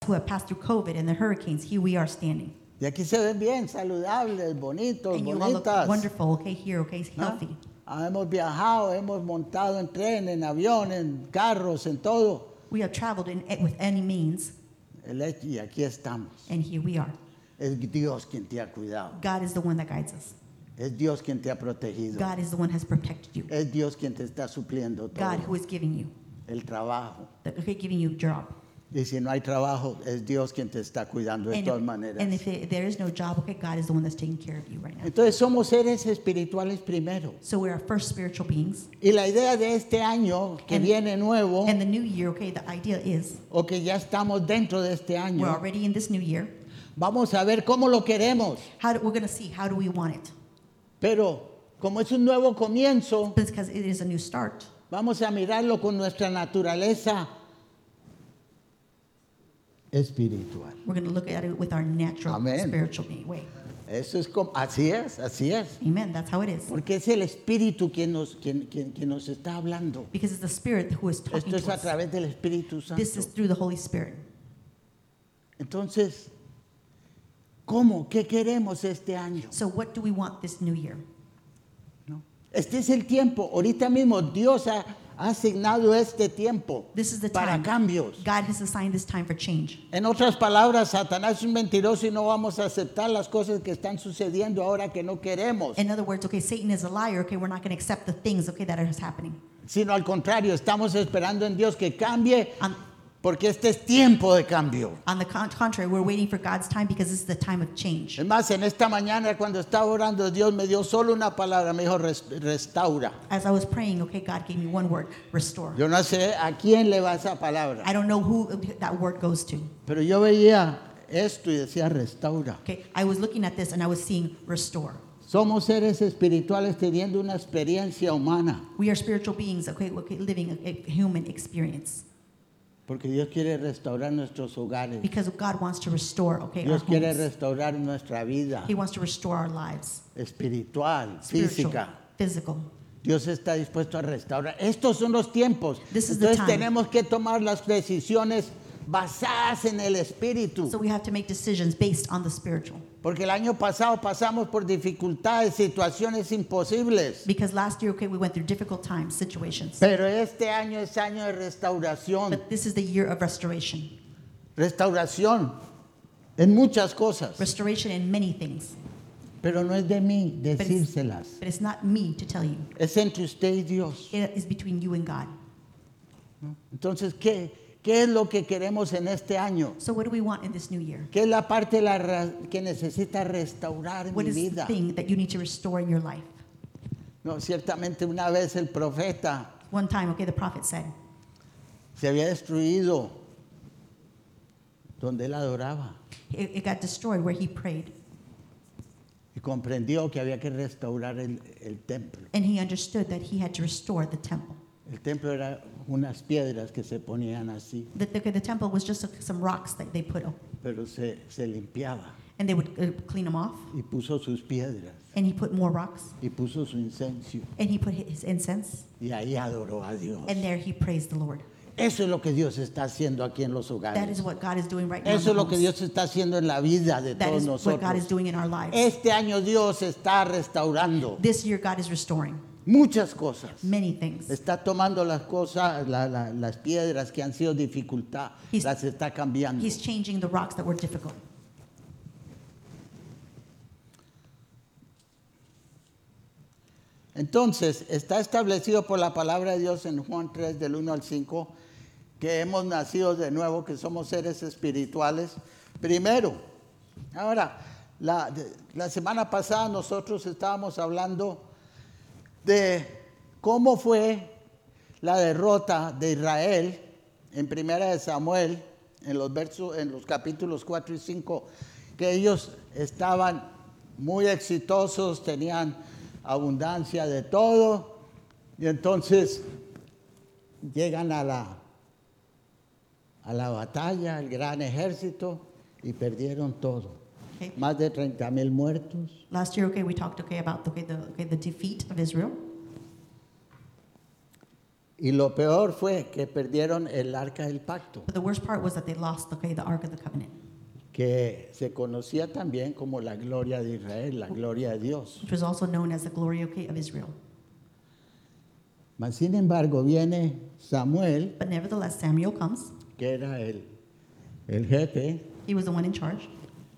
who have passed through COVID and the hurricanes, here we are standing. Y aquí se ven bien, saludables, bonitos, And you all look bonitas. wonderful, okay, here, okay, ¿Ah? healthy. Hemos viajado, hemos montado en tren, en avión, en carros, en todo. We have traveled with any means, Y aquí estamos. and here we are. Es Dios quien te ha cuidado. God is the one that guides us. Es Dios quien te ha protegido. God is the one who has protected you. Es Dios quien te está supliendo God who todo. is giving you, El trabajo. giving you a job. Y si no hay trabajo, es Dios quien te está cuidando de todas maneras. And if there is no job, okay, God is the one that's taking care of you right now. Entonces somos seres espirituales primero. So we are first spiritual beings. Y la idea de este año que viene nuevo, And the new year, okay, the idea is o que ya estamos dentro de este we're año, already in this new year. vamos a ver cómo lo queremos. We're going to see how do we want it. Pero como es un nuevo comienzo, But it's because it is a new start. vamos a mirarlo con nuestra naturaleza espiritual. We're going to look at it with our natural Amen. spiritual way. Eso es como, así es, así es. Amen. That's how it is. Porque es el Espíritu quien nos está hablando. Because it's the Spirit who is talking Esto es to a us. través del Espíritu Santo. This is through the Holy Spirit. Entonces, ¿cómo? ¿Qué queremos este año? So what do we want this new year? ¿No? Este es el tiempo. Ahorita mismo Dios ha asignado este tiempo This is the para time. cambios. God has assigned this time for change. En otras palabras, Satanás es un mentiroso y no vamos a aceptar las cosas que están sucediendo ahora que no queremos. In other words, okay, Satan is a liar. Okay, we're not going to accept the things, okay, that are happening. Sino al contrario, estamos esperando en Dios que cambie On porque este es tiempo de cambio. the contrary, we're waiting for God's time because this is the time of change. Es más, en esta mañana cuando estaba orando, Dios me dio solo una palabra, me dijo restaura. As I was praying, okay, God gave me one word, restore. Yo no sé a quién le va esa palabra, I don't know who that word goes to. pero yo veía esto y decía restaura. Okay, I was looking at this and I was seeing restore. Somos seres espirituales teniendo una experiencia humana, We are spiritual beings, okay, living a human experience. porque Dios quiere restaurar nuestros hogares. Because God wants to restore, okay, Dios our quiere homes. restaurar nuestra vida He wants to restore our lives. espiritual, Spiritual, física. physical. Dios está dispuesto a restaurar. Estos son los tiempos. This is the Entonces time. tenemos que tomar las decisiones basadas en el Espíritu. So we have to make decisions based on the spiritual. Porque el año pasado pasamos por dificultades, situaciones imposibles. Because last year, okay, we went through difficult times, situations. Pero este año es año de restauración. But this is the year of restoration. Restauración en muchas cosas. Restoration in many things. Pero no es de mí decírselas. But it's not me to tell you. Es entre usted y Dios. It is between you and God. Entonces, ¿qué es lo que queremos en este año? So what do we want in this new year? ¿Qué es la parte que necesita restaurar en What mi is the vida? thing that you need to restore in your life? No, ciertamente una vez el profeta One time, okay, the prophet said, se había destruido donde él adoraba it got destroyed where he prayed. y comprendió que había que restaurar el templo. And he understood that he had to restore the temple. El templo era unas piedras que se ponían así, The temple was just some rocks that they put up. pero se limpiaba And they would clean them off. y puso sus piedras And he put more rocks. y puso su incenso And he put his incense. y ahí adoró a Dios. And there he praised the Lord. Eso es lo que Dios está haciendo aquí en los That hogares. is what God is doing right now. in Eso the es lo que homes. Dios está haciendo en la vida de That todos is what God is nosotros. doing in our lives. Este año Dios está restaurando This year, God is restoring muchas cosas. many things. Está tomando las cosas, las piedras que han sido dificultad, He's- las está cambiando. He's changing the rocks that were difficult. Entonces, está establecido por la palabra de Dios en Juan 3, del 1 al 5, que hemos nacido de nuevo, que somos seres espirituales. Primero, ahora, la semana pasada nosotros estábamos hablando de cómo fue la derrota de Israel en Primera de Samuel, en los capítulos 4 y 5, que ellos estaban muy exitosos, tenían abundancia de todo, y entonces llegan a la batalla, el gran ejército, y perdieron todo. Okay. Más de 30,000 muertos. Last year, okay, we talked about the defeat of Israel. Y lo peor fue que perdieron el arca del pacto, But the worst part was that they lost, the Ark of the Covenant, que se conocía también como la gloria de Israel, la gloria de Dios. which was also known as the glory, of Israel. Mas sin embargo viene Samuel, But nevertheless, Samuel comes. que era el jefe, He was the one in charge.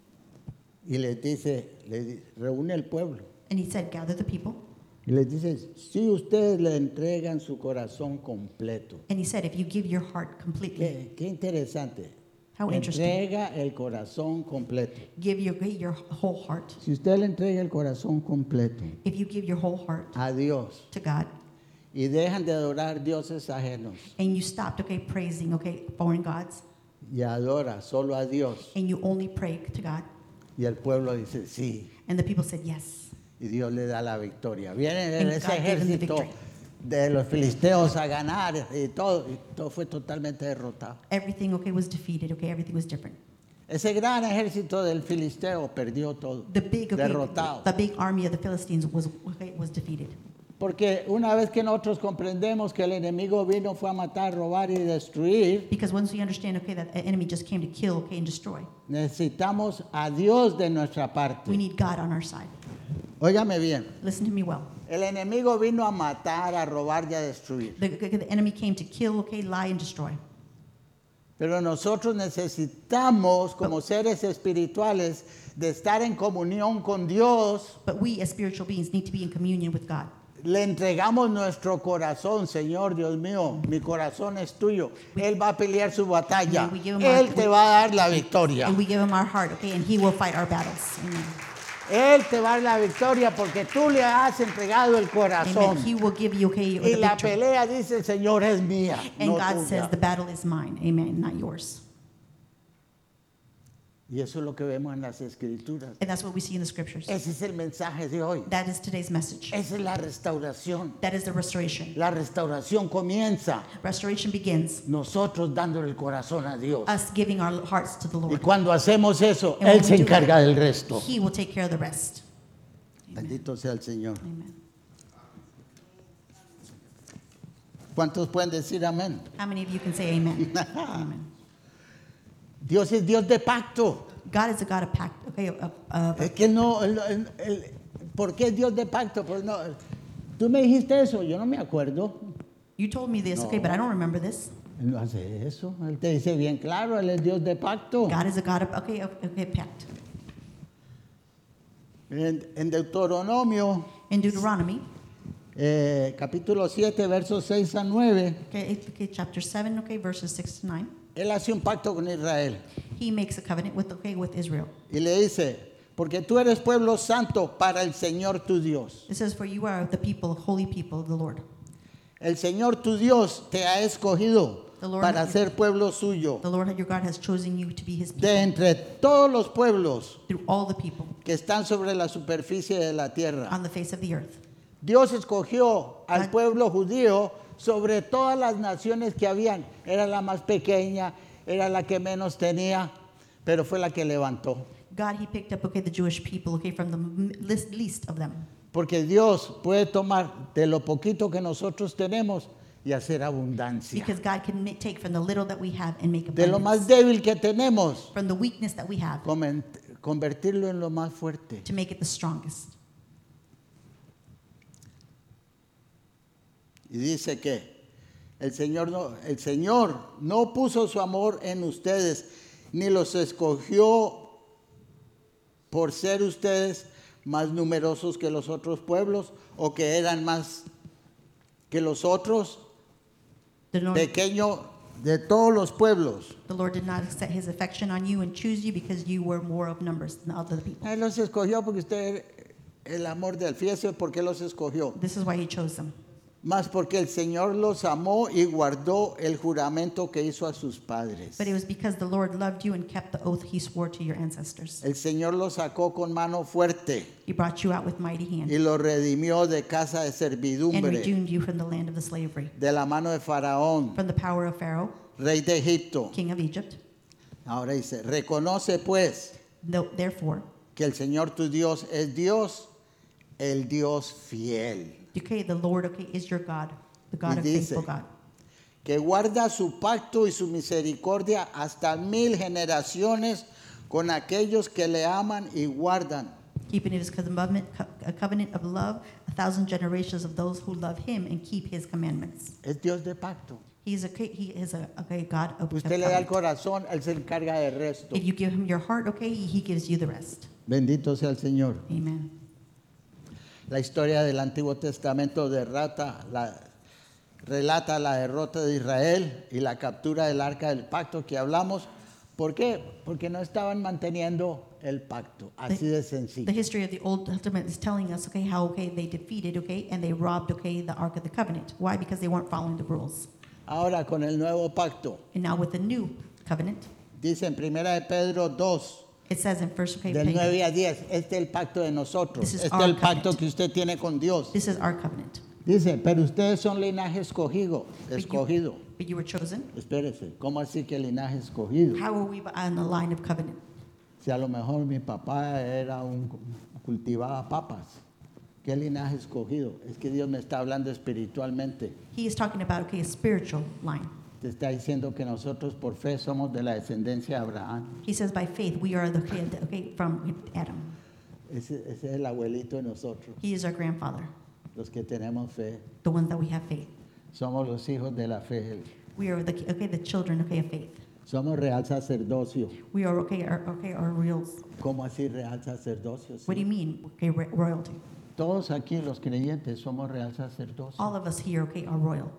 y les dice, reúne el pueblo. And he said, gather the people. Y les dice, si ustedes le entregan su corazón completo. And he said, if you give your heart completely, Qué interesante. How interesting. Entrega el corazón completo. give your whole heart. Si usted le entrega el corazón completo If you give your whole heart a Dios to God, y dejan de adorar dioses ajenos and you stopped, praising, foreign gods, y adora solo a Dios, and you only pray to God, y el pueblo dice sí, and the people said yes, y Dios le da la victoria. Viene And ese God gave them the ejército victory. de los filisteos a ganar y todo fue totalmente derrotado. everything, was defeated, everything was different. Ese gran ejército del filisteo perdió todo, The big, derrotado. the big army of the Philistines was defeated. Porque una vez que nosotros comprendemos que el enemigo vino fue a matar, robar y destruir, Because once we understand, that the enemy just came to kill, and destroy, necesitamos a Dios de nuestra we parte. need God on our side. Óigame bien, Listen to me well. el enemigo vino a matar, a robar y a destruir. The enemy came to kill, lie, and destroy. Pero nosotros necesitamos, como seres espirituales, de estar en comunión con Dios. But we, as spiritual beings, need to be in communion with God. Le entregamos nuestro corazón, Señor Dios mío, mi corazón es tuyo. Él va a pelear su batalla. Amen. We give him Él our- te va a dar la victoria. And we give him our heart, and he will fight our battles. Amen. Él te va a dar la victoria porque tú le has entregado el corazón. Amen. He will give you, Y the la victory. pelea, dice el Señor, es mía. And No God tuya. says the battle is mine. Amen, not yours. Y eso es lo que vemos en las Escrituras. And that's what we see in the scriptures. Ese es el mensaje de hoy. That is today's message. Esa es la restauración. That is the restoration. La restauración comienza Restoration begins nosotros dándole el corazón a Dios. us giving our hearts to the Y Lord. cuando hacemos eso, And Él when se we do encarga that, del resto. He will take care of the rest. Bendito sea el Señor. Amen. ¿Cuántos pueden decir amén? How many of you can say amen? Amen. Dios es Dios de pacto. God is a God of pact. Es que no, ¿por qué es Dios de pacto? Pues no, tú me dijiste eso, yo no me acuerdo. You told me this, No. but I don't remember this. Él no hace eso. Él te dice bien claro, Él es Dios de pacto. God is a God of pact. En Deuteronomio, In Deuteronomy, capítulo 7, versos 6 a 9, chapter 7, verses 6 to 9, Él hace un pacto con Israel. he makes a covenant with Israel. Y le dice, porque tú eres pueblo santo para el Señor tu Dios. It says, for you are the people, holy people of the Lord. El Señor tu Dios te ha escogido The Lord- para ser pueblo suyo. The Lord your God has chosen you to be his people De entre todos los pueblos through all the people que están sobre la superficie de la tierra. on the face of the earth. Dios escogió al God- pueblo judío sobre todas las naciones que habían. Era la más pequeña, era la que menos tenía, pero fue la que levantó. God, he picked up, the Jewish people, from the least of them. Porque Dios puede tomar de lo poquito que nosotros tenemos y hacer abundancia. Because God can take from the little that we have and make De lo más abundance. débil que tenemos, From the weakness that we have convertirlo en lo más fuerte. to make it the strongest. Y dice que el Señor no puso su amor en ustedes, ni los escogió por ser ustedes más numerosos que los otros pueblos o que eran más que los otros, The Lord, pequeño de todos los pueblos. the Lord did not set his affection on you and choose you because you were more of numbers than other people. Él los escogió porque usted, el amor del fíjese por qué los escogió. This is why he chose them. Más porque el Señor los amó y guardó el juramento que hizo a sus padres. But it was because the Lord loved you and kept the oath he swore to your ancestors. El Señor los sacó con mano fuerte He brought you out with mighty hand y los redimió de casa de and servidumbre, redeemed you from the land of the slavery, de la mano de Faraón, from the power of Pharaoh, rey de Egipto. king of Egypt. Ahora dice, reconoce pues Therefore, que el Señor tu Dios es Dios, el Dios fiel. the Lord, is your God, the God Y of dice, faithful God. que guarda su pacto y su misericordia hasta 1000 generaciones con aquellos que le aman y guardan. Keeping his a covenant of love, 1,000 generations of those who love him and keep his commandments. Es Dios de pacto. He is a God of Usted le da el covenant. corazón, Él se encarga del resto. If you give him your heart, okay, he gives you the rest. Bendito sea el Señor. Amen. La historia del Antiguo Testamento relata la derrota de Israel y la captura del arca del pacto que hablamos. ¿Por qué? Porque no estaban manteniendo el pacto, así de The sencillo. history of the Old Testament is telling us, okay, how, okay, they defeated, okay, and they robbed, okay, the Ark of the Covenant. Why? Because they weren't following the rules. Ahora con el nuevo pacto, And now with the new covenant, dice en 1 de Pedro 2, it says in 1 okay, del Peter, 9 a 10, este es el pacto de nosotros, This is este our es el pacto covenant. que usted tiene con Dios. this is our covenant. Dice, pero ustedes son linaje escogido. But you were chosen. Espérese, ¿cómo así que linaje escogido? How are we on the line of covenant? Si a lo mejor mi papá cultivaba papas, ¿qué linaje escogido? Es que Dios me está hablando espiritualmente. He is talking about, okay, a spiritual line. Te está diciendo que nosotros por fe somos de la descendencia de Abraham. He says by faith we are okay, from Adam. Ese es el abuelito de nosotros, He is our grandfather, los que tenemos fe. the ones that we have faith. Somos los hijos de la fe. We are the children, okay, of faith. Somos real sacerdocio. We are our reals. ¿Cómo así real sacerdocio? What do you mean, okay, royalty? Todos aquí los creyentes somos real sacerdocio. All of us here, okay, are royal.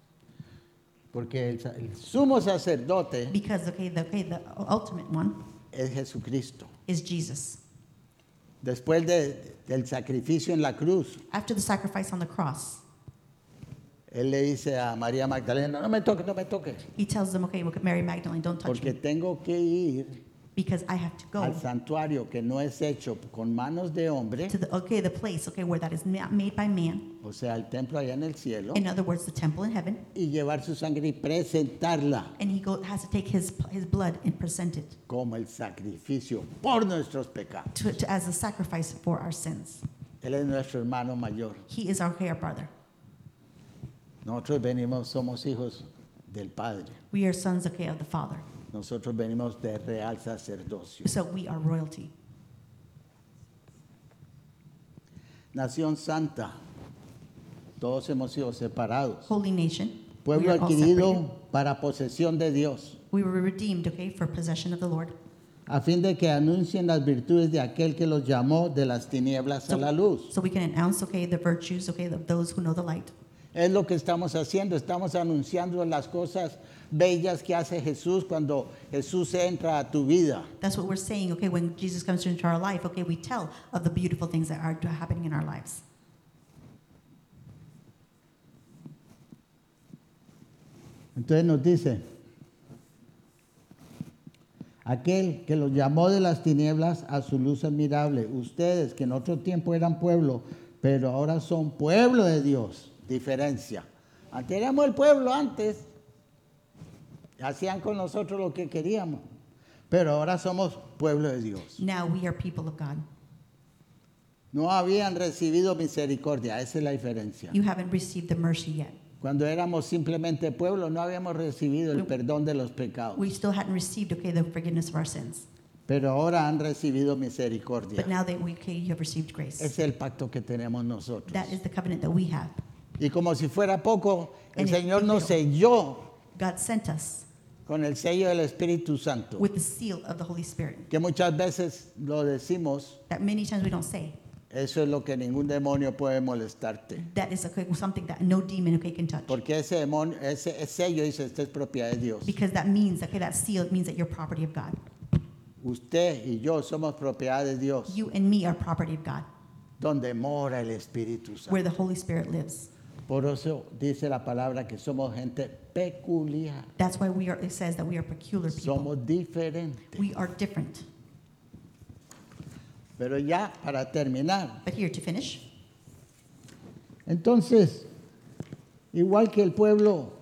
Porque el sumo sacerdote Because, the ultimate one es Jesucristo. is Jesus. Después del sacrificio en la cruz, After the sacrifice on the cross, Él le dice a María Magdalena, no me toques, no me toques, he tells them, okay, look at Mary Magdalene, don't touch porque me, tengo que ir because I have to go al santuario que no es hecho con manos de hombre, to the place, okay, where that is not made by man. o sea, el templo allá en el cielo, In other words, the temple in heaven. y llevar su sangre y presentarla And he has to take his blood and present it como el sacrificio por nuestros pecados. as a sacrifice for our sins. Él es nuestro hermano mayor. He is our brother. Nosotros somos hijos del Padre. We are sons, okay, of the Father. Nosotros venimos de real sacerdocio. So we are royalty. Nación santa. Todos hemos sido separados. Holy nation. Pueblo We are all adquirido separated. para posesión de Dios, We were redeemed, okay, for possession of the Lord. a fin de que anuncien las virtudes de aquel que los llamó de las tinieblas a la luz. So we can announce, okay, the virtues, okay, of those who know the light. Es lo que estamos haciendo, estamos anunciando las cosas bellas que hace Jesús cuando Jesús entra a tu vida. That's what we're saying, okay, when Jesus comes into our life, okay, we tell of the beautiful things that are happening in our lives. Entonces nos dice, aquel que los llamó de las tinieblas a su luz admirable, ustedes que en otro tiempo eran pueblo, pero ahora son pueblo de Dios. Diferencia. Antes éramos el pueblo antes, hacían con nosotros lo que queríamos, pero ahora somos pueblo de Dios. Now we are people of God. No habían recibido misericordia, esa es la diferencia. You haven't received the mercy yet. Cuando éramos simplemente pueblo, no habíamos recibido el perdón de los pecados. We still hadn't received, okay, the forgiveness of our sins. Pero ahora han recibido misericordia. But now that you have received grace. Es el pacto que tenemos nosotros. That is the covenant that we have. Y como si fuera poco, el And it- Señor nos selló God sent us con el sello del Espíritu Santo. with the seal of the Holy Spirit. Que muchas veces lo decimos, That many times we don't say. eso es lo que ningún demonio puede molestarte. That is, okay, something that no demon, okay, can touch. Porque ese demonio, ese sello dice, esta es propiedad de Dios. Because that means, okay, that seal means that you're property of God. Usted y yo somos propiedad de Dios, You and me are property of God, donde mora el Espíritu Santo. where the Holy Spirit lives. Por eso dice la palabra que somos gente peculiar. That's why it says that we are peculiar people. Somos diferentes. We are different. Pero ya para terminar, But here to finish, entonces, igual que el pueblo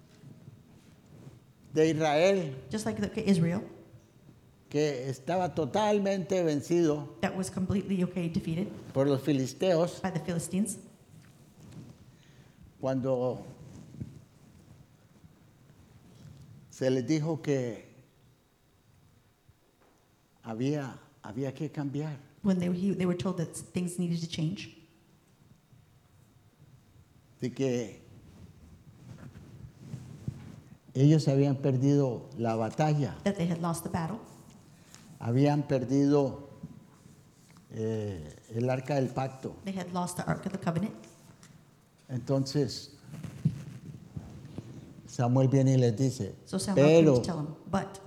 de Israel, just like Israel, que estaba totalmente vencido that was completely, okay, defeated por los filisteos, by the Philistines. cuando se les dijo que había que cambiar. When they were told that things needed to change, De que ellos habían perdido la batalla, that they had lost the battle, habían perdido el arca del pacto. they had lost the Ark of the Covenant. Entonces, Samuel viene y les dice, So Samuel came pero to tell him, but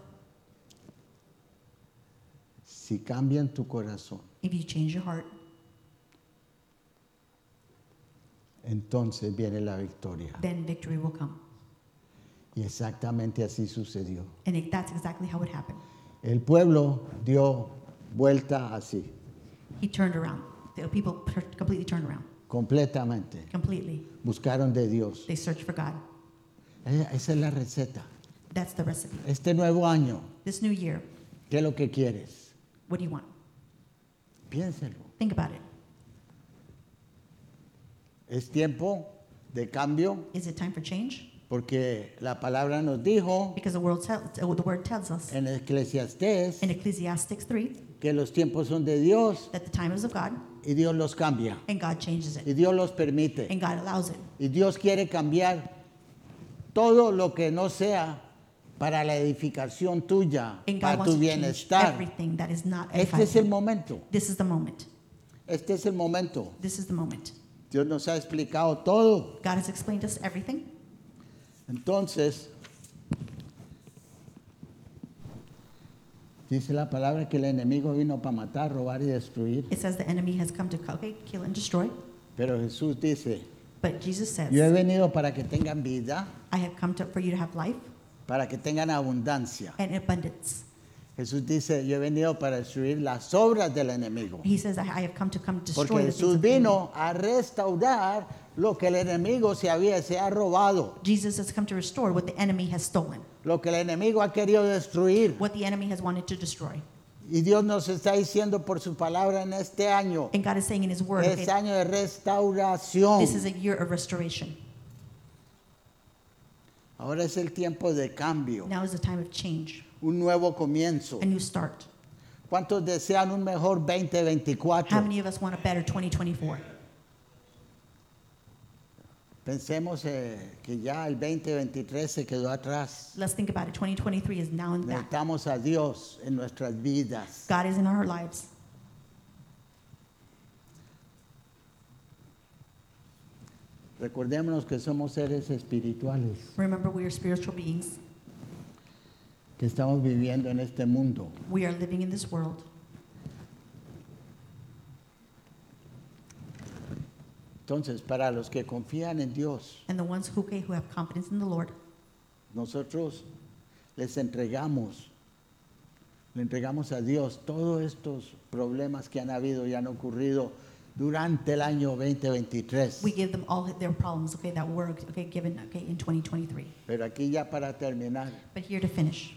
si cambian tu corazón, if you change your heart, entonces viene la victoria. then victory will come. Y exactamente así sucedió. And that's exactly how it happened. El pueblo dio vuelta así, He turned around. The people completely turned around. completamente. Completely. Buscaron de Dios. They searched for God. Esa es la receta. That's the recipe. Este nuevo año, This new year, ¿qué es lo que quieres? what do you want? Piénselo. Think about it. Es tiempo de cambio Is it time for change? porque la palabra nos dijo Because the word tells us en Eclesiastés in Ecclesiastes 3 que los tiempos son de Dios that the time is of God y Dios los cambia and God changes y it Dios los permite and God allows it. y Dios quiere cambiar todo lo que no sea para la edificación tuya, And God para wants tu to change bienestar. everything that is not Este es el edifying. momento. This is the moment. Este es el momento. This is the moment. Dios nos ha explicado todo. God has explained us everything. Entonces, dice la palabra que el enemigo vino para matar, robar y destruir. It says the enemy has come to kill and destroy. Pero Jesús dice, But Jesus says, yo he venido para que tengan vida, I have come for you to have life para que tengan abundancia. and abundance. Jesús dice, yo he venido para destruir las obras del enemigo. He says, I have come to destroy Porque the things Jesús of the enemy. vino a restaurar lo que el enemigo se ha robado, Jesus has come to restore what the enemy has stolen, lo que el enemigo ha querido destruir. what the enemy has wanted to destroy. Y Dios nos está diciendo por su palabra en este año, And God is saying in His Word, es okay, año de restauración. this is a year of restoration. Ahora es el tiempo de cambio, Now is the time of change, un nuevo comienzo. a new start. ¿Cuántos desean un mejor How 2024? many of us want a better 2024? Pensemos que ya el 2023 se quedó atrás. Let's think about it. 2023 is now and back. Necesitamos a Dios en nuestras vidas. God is in our lives. Recordémonos que somos seres espirituales, Remember, we are spiritual beings. que estamos viviendo en este mundo. We are living in this world. Entonces, para los que confían en Dios, And the ones who have confidence in the Lord, nosotros le entregamos a Dios todos estos problemas que han habido y han ocurrido durante el año 2023. we give them all their problems, okay, that were given in 2023. Pero aquí ya para terminar, But here to finish,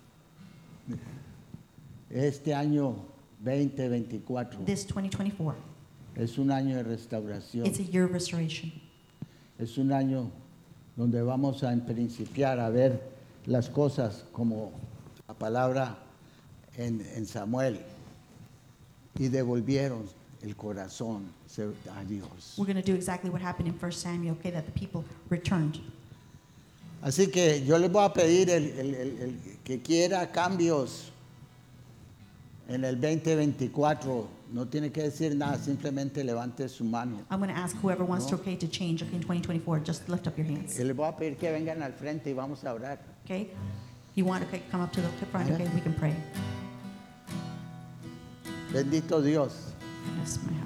este año 2024 this 2024, es un año de restauración. it's a year of restoration. Es un año donde vamos a principiar a ver las cosas como la palabra en Samuel y devolvieron el corazón a Dios. We're going to do exactly what happened in 1 Samuel, okay, that the people returned. Así que yo les voy a pedir el que quiera cambios en el 2024, no tiene que decir nada, simplemente levante su mano. I'm going to ask whoever wants to change, in 2024, just lift up your hands, Y les voy a pedir que vengan al frente y vamos a orar. okay? You want to come up to the front, okay, we can pray. Bendito Dios. Yes, my